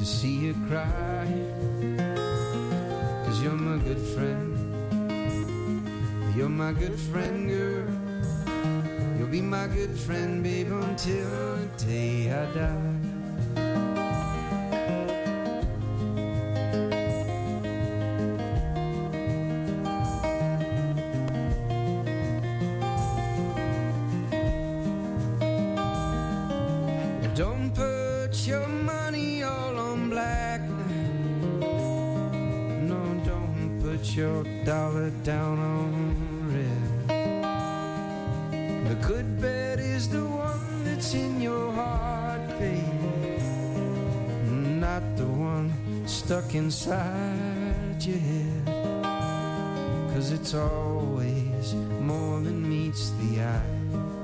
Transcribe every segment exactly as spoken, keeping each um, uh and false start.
to see you cry. Cause you're my good friend. You're my good friend, girl. You'll be my good friend, babe, until the day I die. Don't put your money all on black. No, don't put your dollar down on red. The good bet is the one that's in your heart, babe, not the one stuck inside your head. Cause it's always more than meets the eye.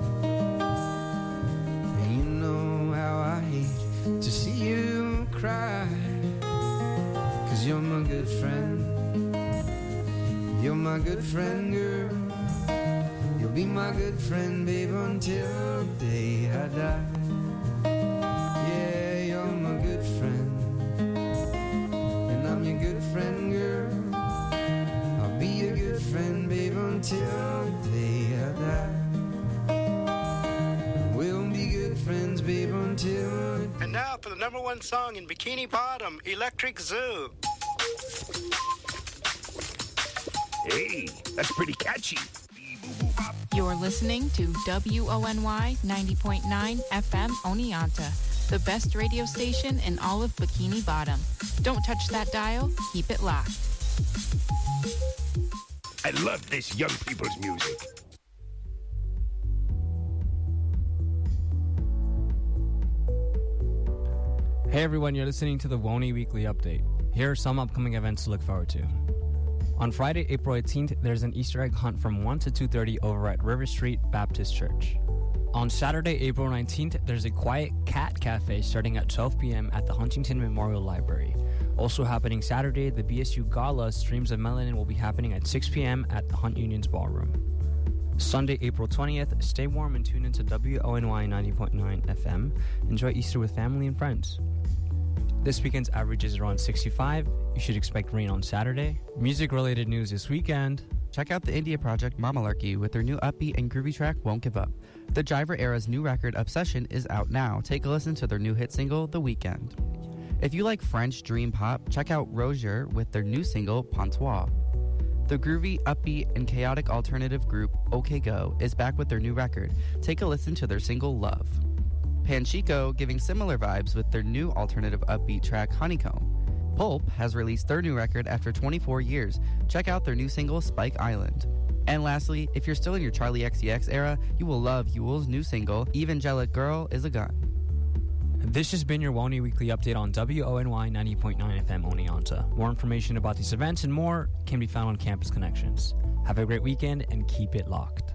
And you know how I hate to see you cry. Cause you're my good friend. You're my good friend, girl. You'll be my good friend, babe, until the day I die. Yeah, you're my good friend. And I'm your good friend, girl. I'll be your good friend, babe, until the day I die. We'll be good friends, babe, until... And now for the number one song in Bikini Bottom, Electric Zoo. Hey, that's pretty catchy. You're listening to W O N Y ninety point nine F M Oneonta, the best radio station in all of Bikini Bottom. Don't touch that dial, keep it locked. I love this young people's music. Hey everyone, you're listening to the Woney Weekly Update. Here are some upcoming events to look forward to. On Friday, April eighteenth, there's an Easter egg hunt from one to two thirty over at River Street Baptist Church. On Saturday, April nineteenth, there's a Quiet Cat Cafe starting at twelve p.m. at the Huntington Memorial Library. Also happening Saturday, the B S U Gala Streams of Melanin will be happening at six p.m. at the Hunt Union's Ballroom. Sunday, April twentieth, stay warm and tune into W O N Y ninety point nine F M. Enjoy Easter with family and friends. This weekend's average is around sixty-five. You should expect rain on Saturday. Music-related news this weekend. Check out the India project Mamalarkey with their new upbeat and groovy track, Won't Give Up. The Jiver Era's new record, Obsession, is out now. Take a listen to their new hit single, The Weekend. If you like French dream pop, check out Rozier with their new single, Pontois. The groovy, upbeat, and chaotic alternative group, OK Go, is back with their new record. Take a listen to their single, Love. Panchico giving similar vibes with their new alternative upbeat track, Honeycomb. Pulp has released their new record after twenty-four years. Check out their new single, Spike Island. And lastly, if you're still in your Charlie X C X era, you will love Yule's new single, Evangelic Girl is a Gun. This has been your Woney Weekly Update on W O N Y ninety point nine F M Oneonta. More information about these events and more can be found on Campus Connections. Have a great weekend and keep it locked.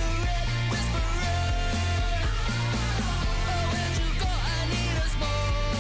More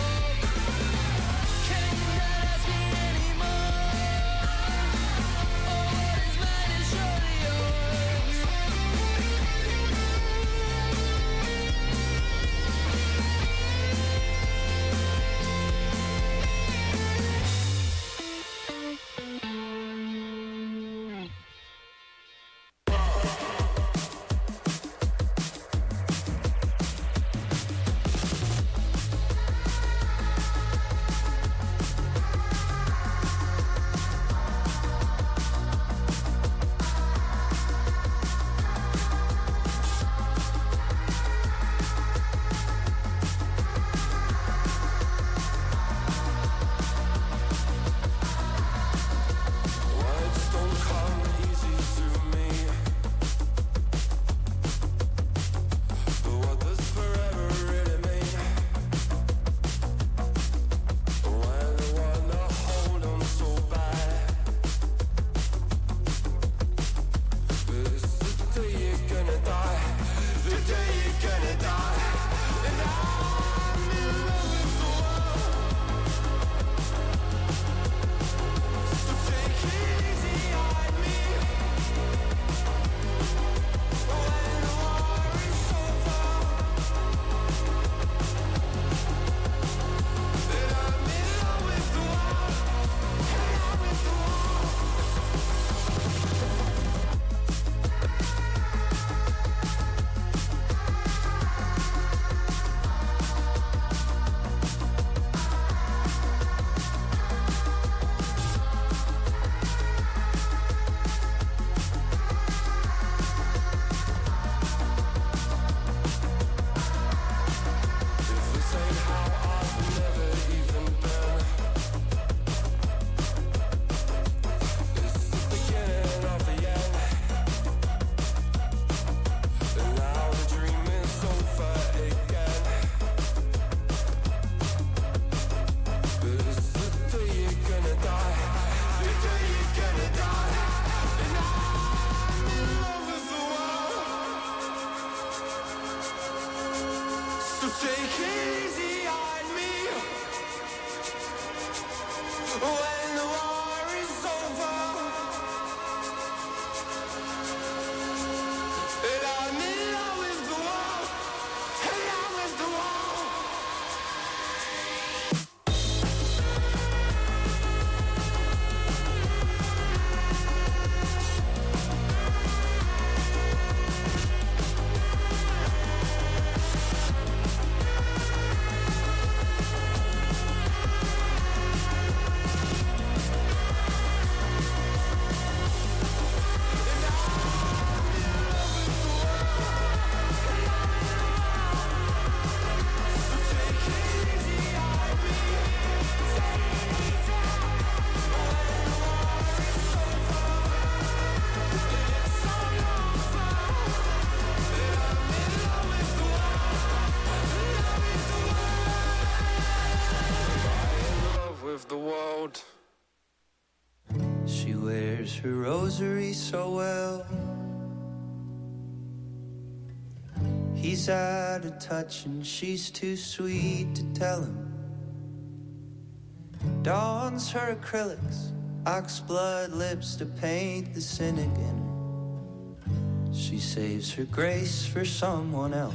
wears her rosary so well. He's out of touch and she's too sweet to tell him. Dons her acrylics, oxblood lips to paint the cynic in her. She saves her grace for someone else.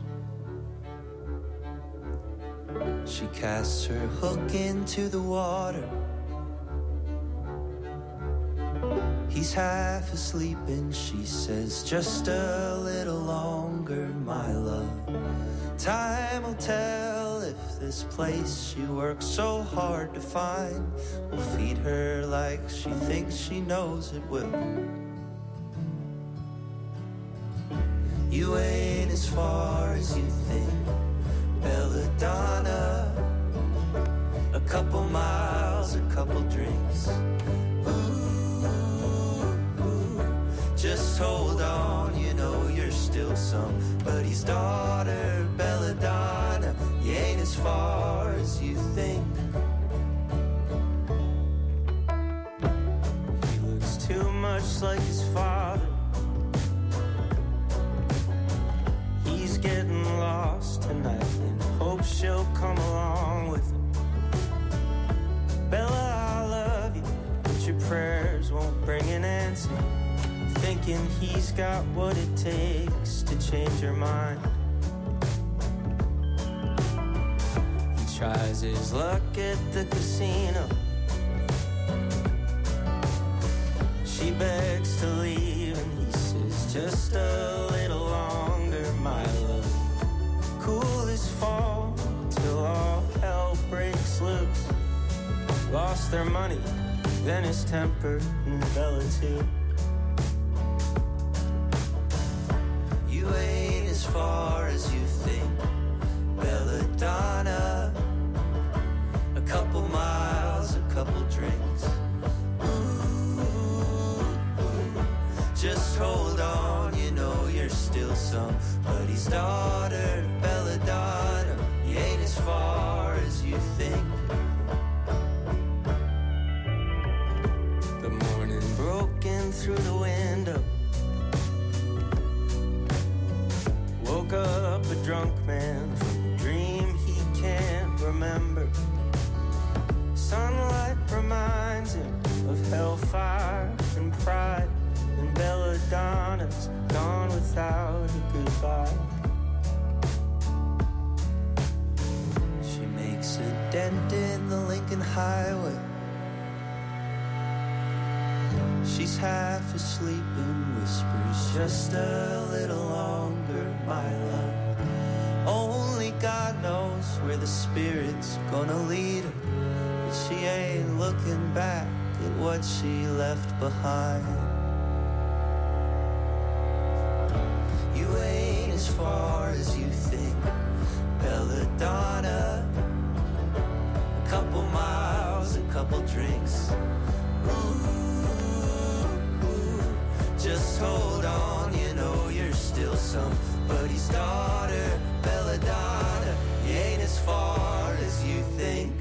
She casts her hook into the water. He's half asleep and she says, just a little longer, my love. Time will tell if this place she works so hard to find will feed her like she thinks she knows it will. You ain't as far as you think, Belladonna. A couple miles, a couple drinks. Just hold on, you know you're still somebody's daughter, Belladonna. You ain't as far as you think. He looks too much like his father. He's getting lost tonight and hopes she'll come along with him. Bella, I love you, but your prayers won't bring an answer. Thinking he's got what it takes to change her mind. He tries his luck at the casino. She begs to leave and he says, just a little longer, my love. Cool as fall till all hell breaks loose. Lost their money, then his temper, and Bella too. You ain't as far as you think, Belladonna. A couple miles, a couple drinks. Ooh, just hold on, you know you're still somebody's daughter, Belladonna. You ain't as far as you think. The morning broke in through the window. Woke up a drunk man from a dream he can't remember. Sunlight reminds him of hellfire and pride, and Belladonna's gone without a goodbye. She makes a dent in the Lincoln Highway. She's half asleep and whispers, just a little longer, my love. Only God knows where the spirit's gonna lead her, but she ain't looking back at what she left behind. You ain't as far as you think, Belladonna. A couple miles, a couple drinks. Just hold on, you know you're still somebody's daughter, Belladonna. You ain't as far as you think.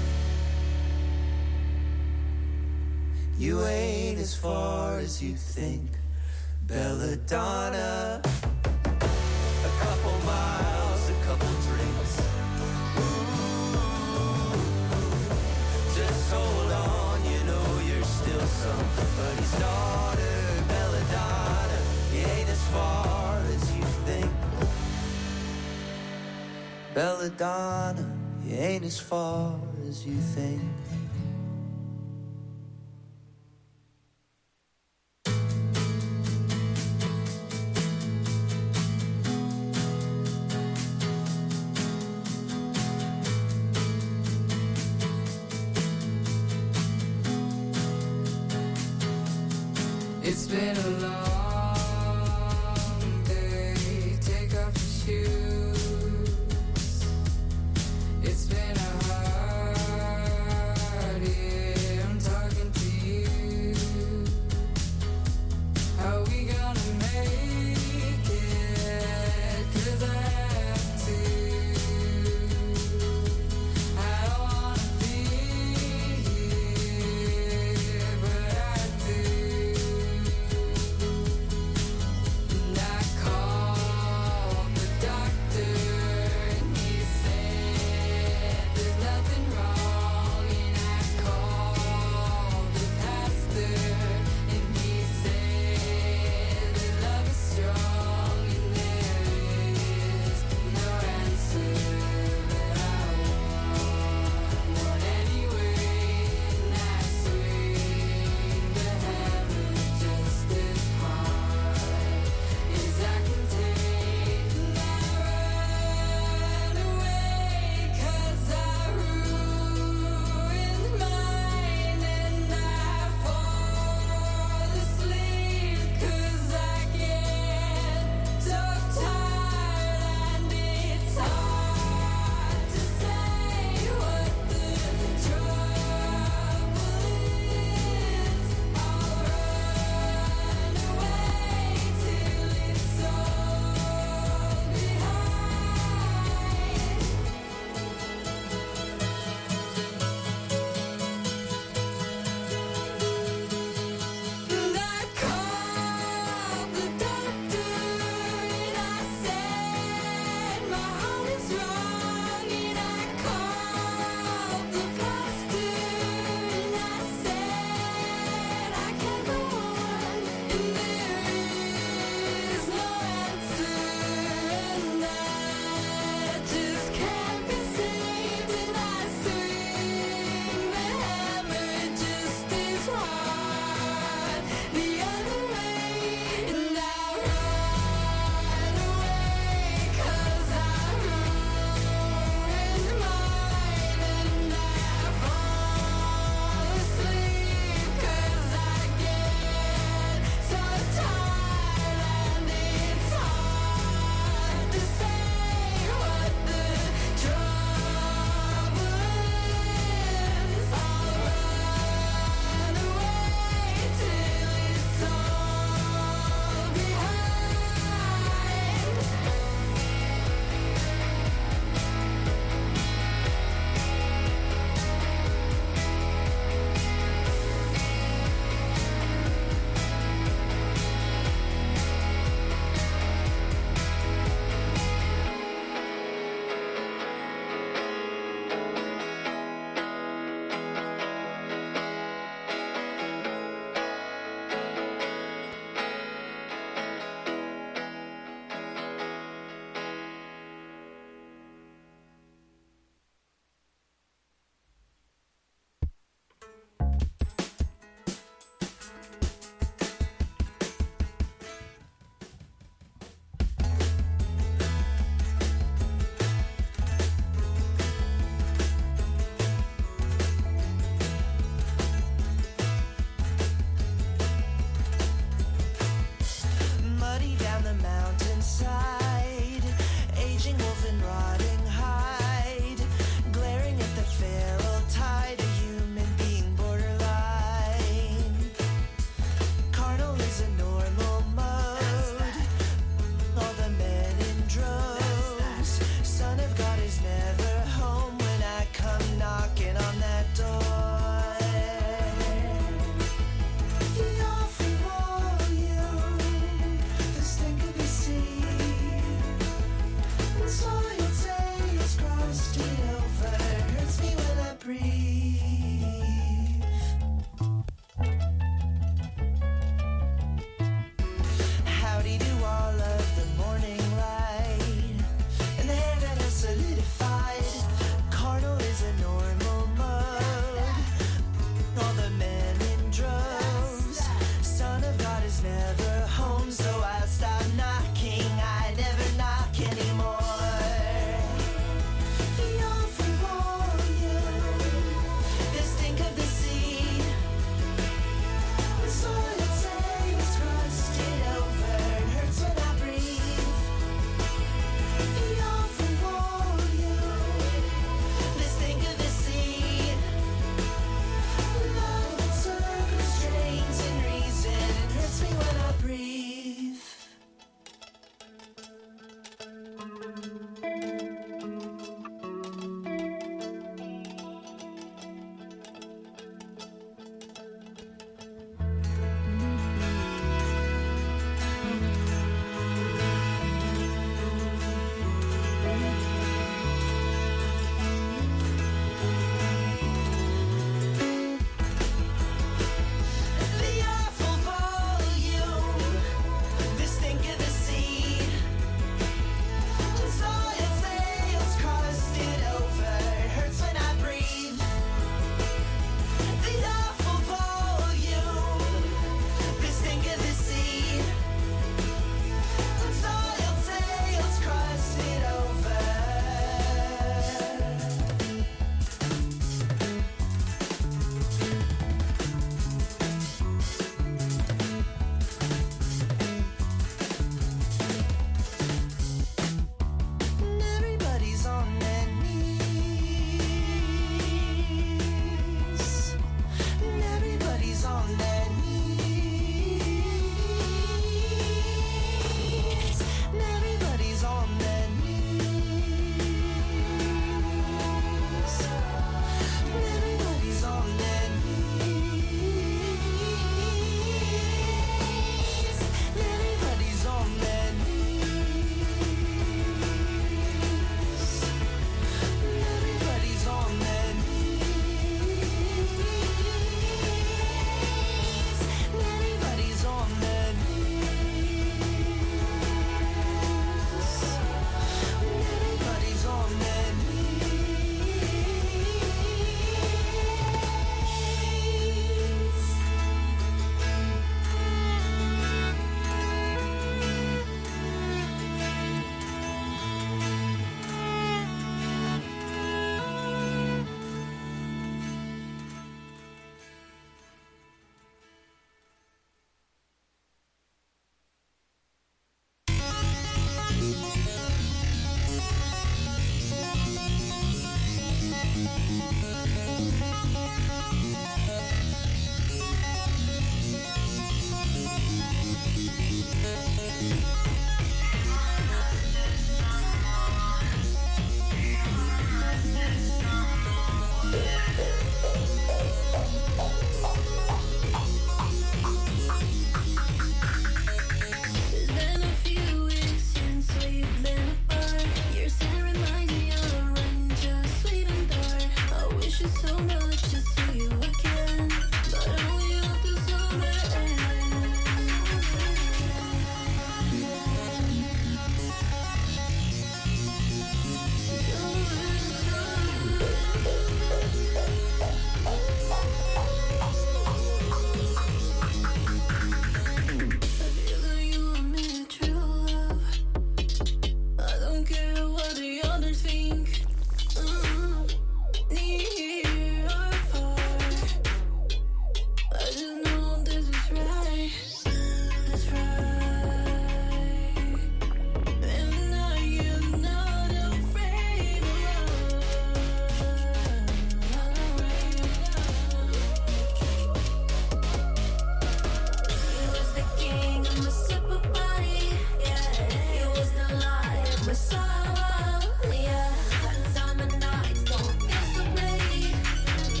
You ain't as far as you think, Belladonna. A couple miles, a couple drinks. Ooh, just hold on, you know you're still somebody's daughter. Far as you think, Belladonna, you ain't as far as you think. It's been a long do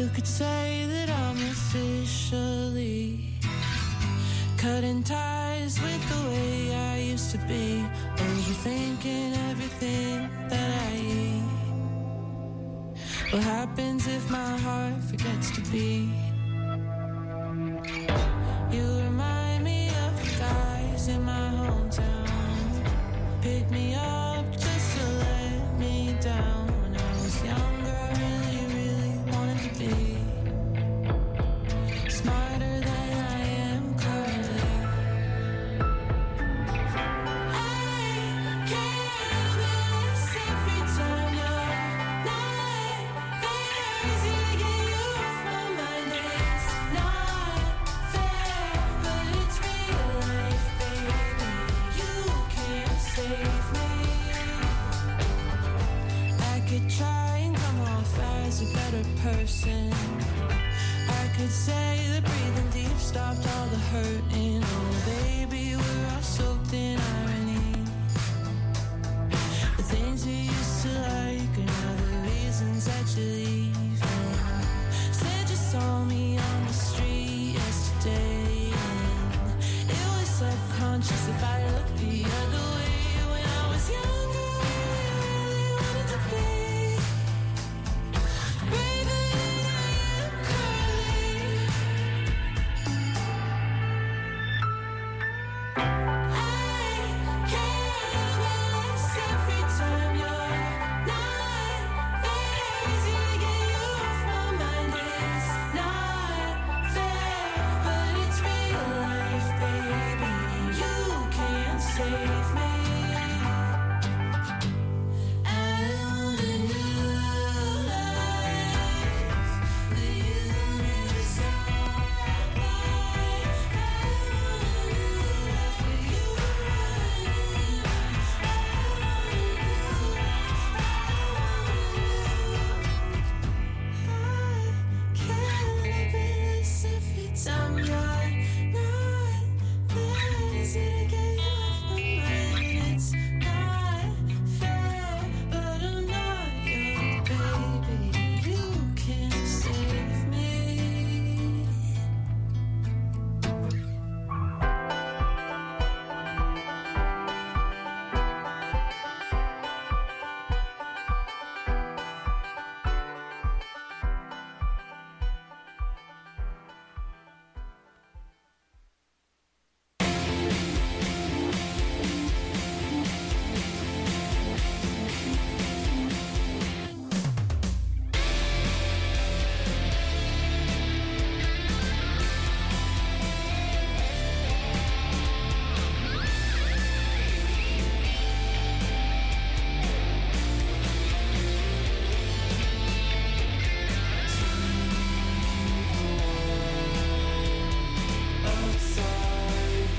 You could say that I'm officially cutting ties with the way I used to be, overthinking everything that I eat. What happens if my heart forgets to beat? You remind me of the guys in my hometown. Pick me up just to let me down. When I was younger, really, really wanted to be smarter than I am currently. I can't miss every time you're not there. Easy to get you off my mind. It's not fair, but it's real life, baby. You can't save me. I could try and come off as a better person. I could say that breathing deep stopped all the hurting. Oh, baby, we're all soaked in irony. The things we used to like are now the reasons that you leave. And said you saw me on the street yesterday, and it was subconscious if I looked the other way. When I was younger, I really wanted to be braver than I am currently. I can't miss every time you're not there. Easy to get you off my mind. It's not fair, but it's real life, baby. You can't save me. I want a new life that you never saw. I want a new life where you run. I can't miss every time you're not there. Easy to get you off my mind. It's not fair, but I'm not your baby. You can't save me. Upside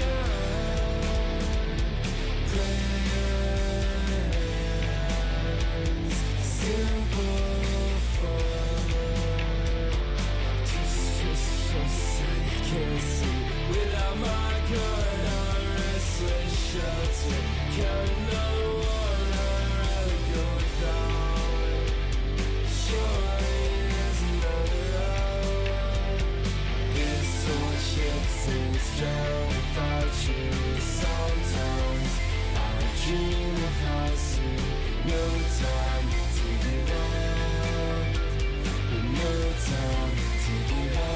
down, simple fun. Just, just, just so you can see. Without my gun, I'm restless shelter. Carry no water, I'll go down. Surely there's another road. This old ship sinks down without you. Sometimes I dream of how soon. No time to give up. No time to give up.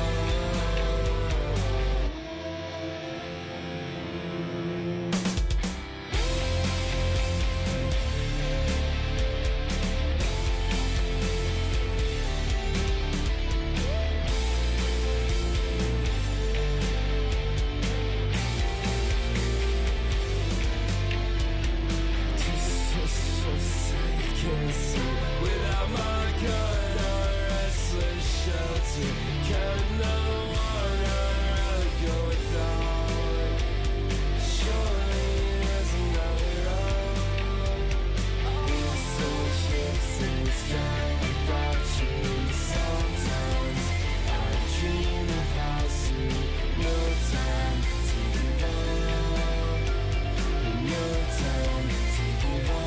Without my gun, I'm restless shelter. Carry no water, I'll go without. Surely there's another road. This old ship sinks down without you. Sometimes I dream of how soon. No time to give up. No time to give up.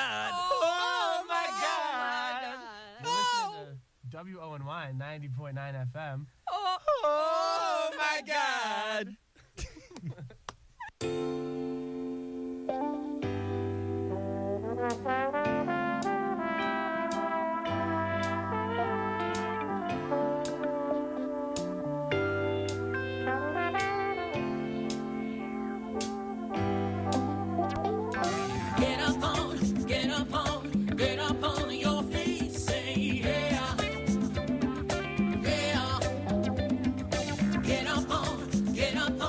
God. Oh, my God. You're listening to W O N Y ninety point nine F M. Oh, Oh, my God. Get up on, get up on, get up on your feet, say yeah, yeah. Get up on, get up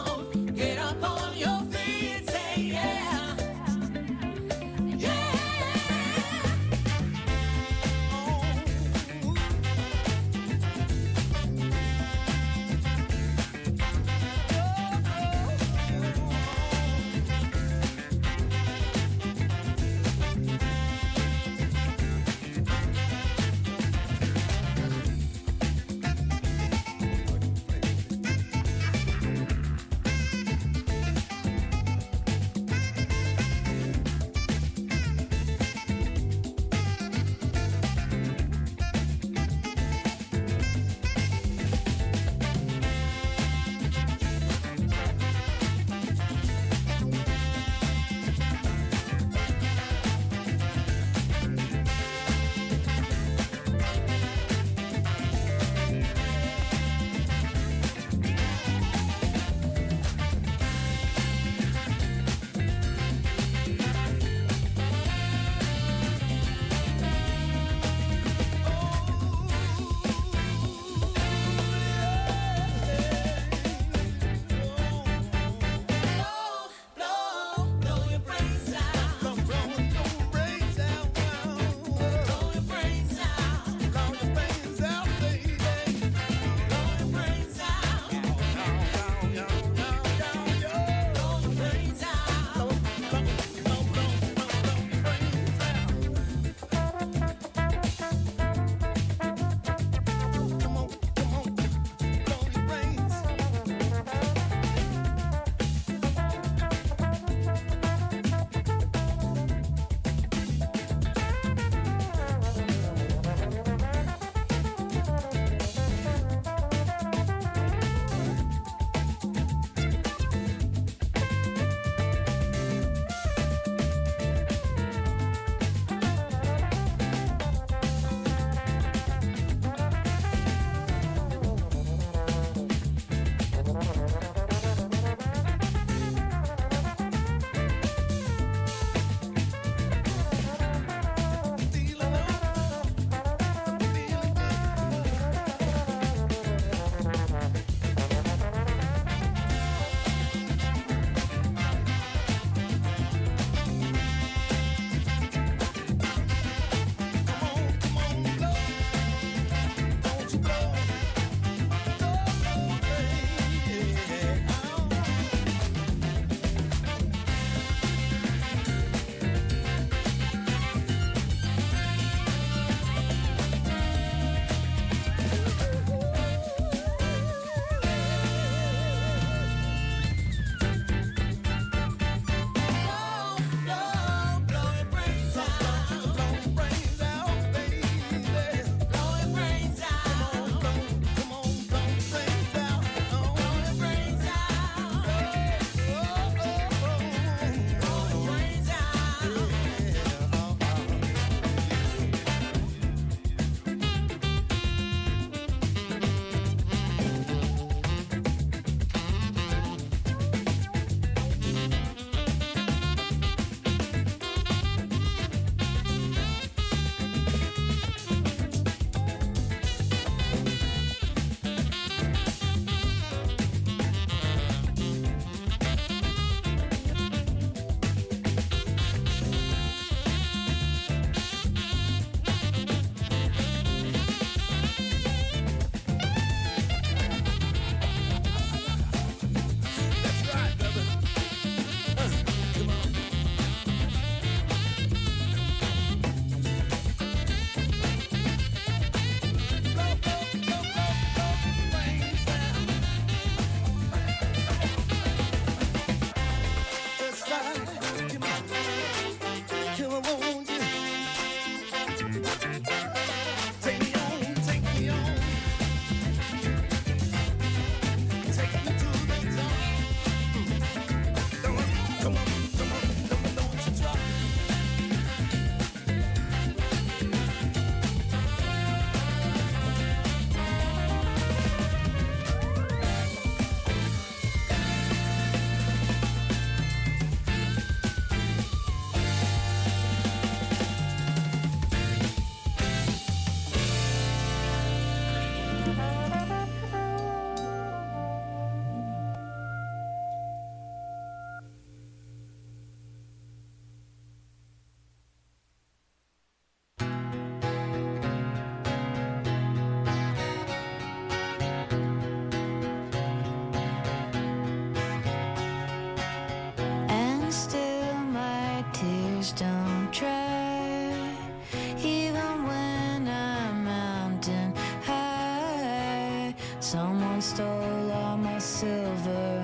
Someone stole all my silver.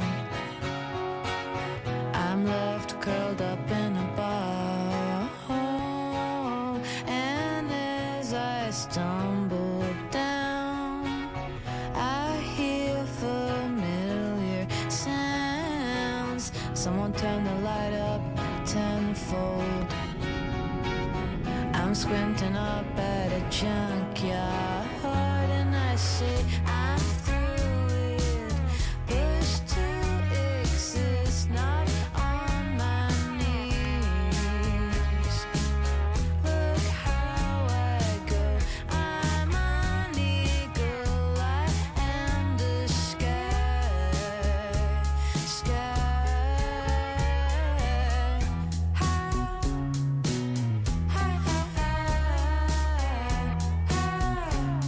I'm left curled up in a ball, and as I stumble down, I hear familiar sounds. Someone turn the light up tenfold. I'm squinting up at a junkyard, and I say I'm through it. Push to exist, not on my knees. Look how I go. I'm an eagle. I am the sky, sky. High, high, high, high.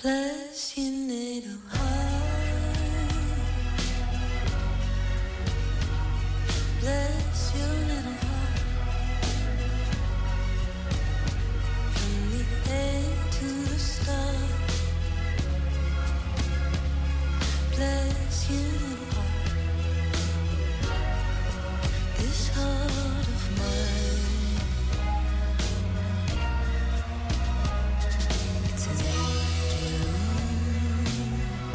Bless your little heart. Bless your little heart. From the end to the start. Bless your little heart. This heart of mine. It's an angel.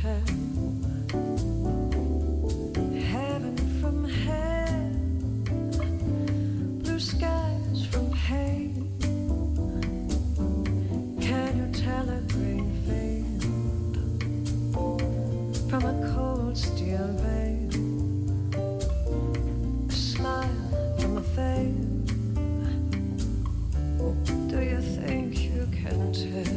tell heaven from hell, blue skies from pain. Can you tell a grain veiled from a cold steel veil, a smile from a veil? Do you think you can tell?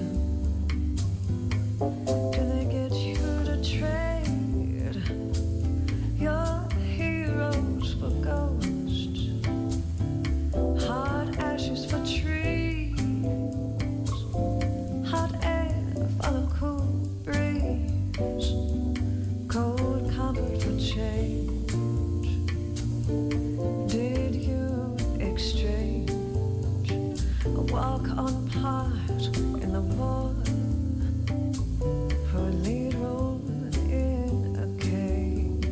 Do they get you to trade your heroes for ghosts, hard ashes for trees, hot air for the cool breeze, cold comfort for change? Did you exchange a walk on part in the war for a lead role in a cage?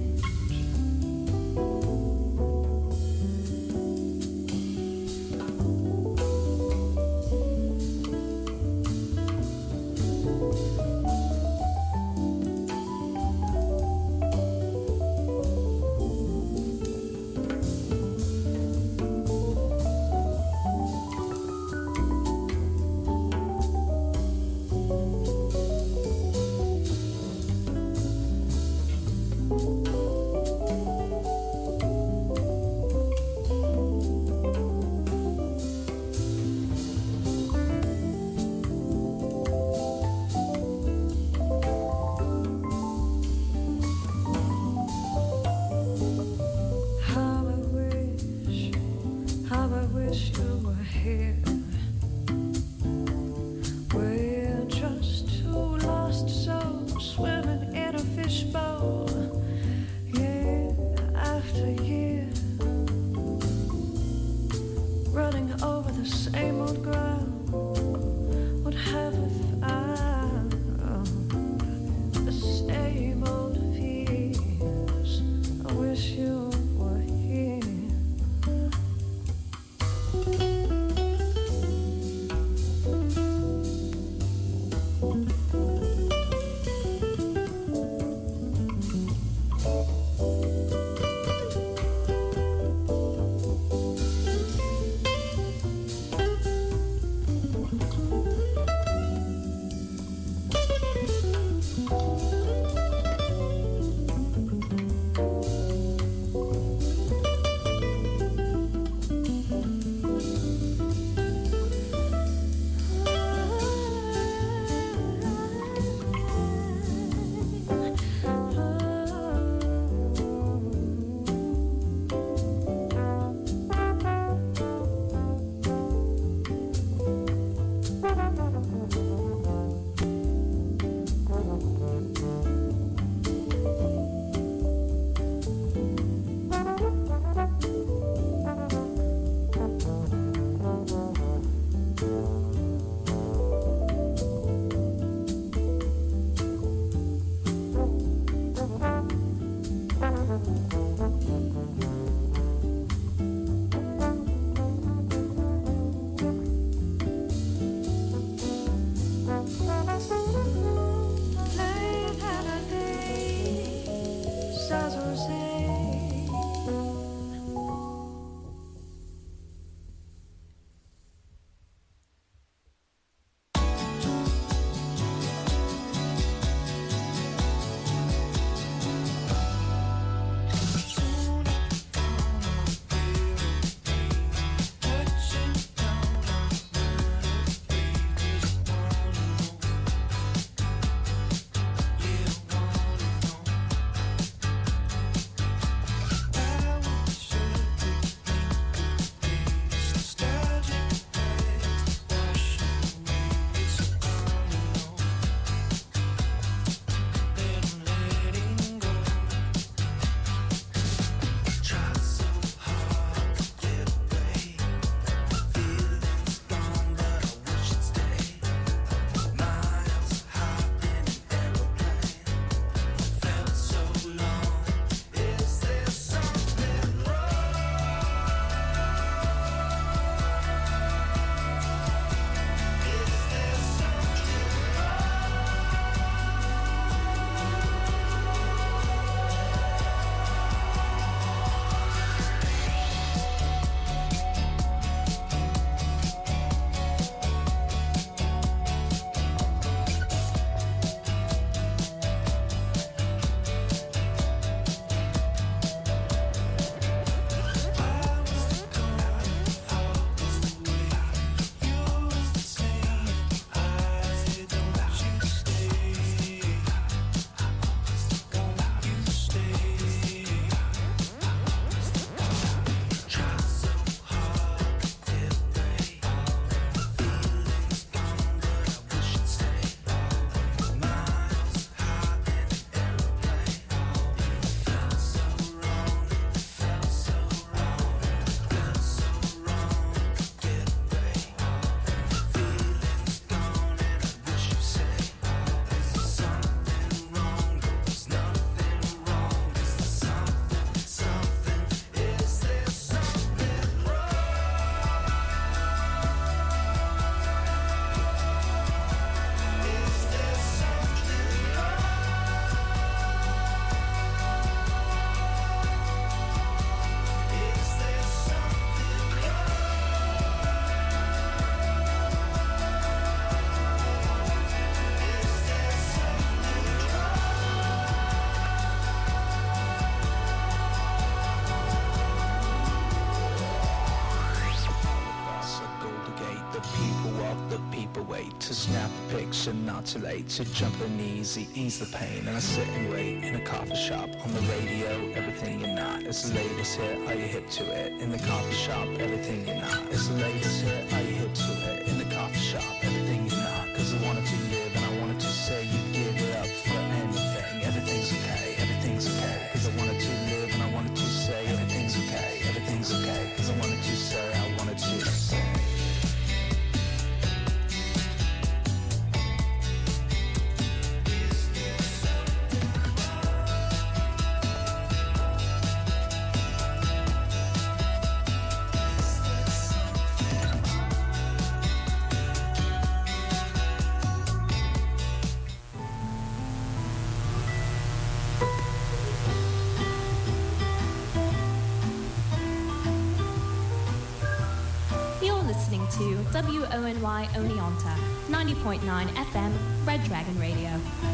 picture, not too late to jump in easy, ease the pain. And I sit and wait in a coffee shop, on the radio, everything you're not. It's the latest hit, are you hip to it? In the coffee shop, everything you're not. It's the latest hit, are you hip to it? In the coffee shop, everything you're not. Cause I wanted to live and I wanted to say you'd give it up for anything. Everything's okay, everything's okay. Cause I wanted to live and I wanted to say everything's okay, everything's okay. Cause I wanted to say, I wanted to say. To W O N Y Oneonta, ninety point nine F M, Red Dragon Radio.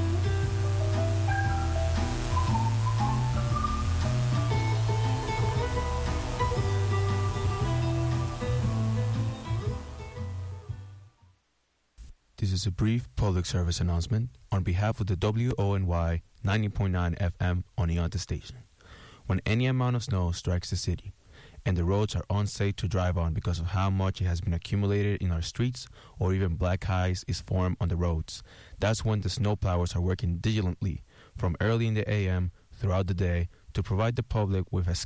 This is a brief public service announcement on behalf of the W O N Y ninety point nine F M Oneonta station. When any amount of snow strikes the city, and the roads are unsafe to drive on because of how much it has been accumulated in our streets, or even black ice is formed on the roads. That's when the snowplowers are working diligently from early in the A M throughout the day to provide the public with as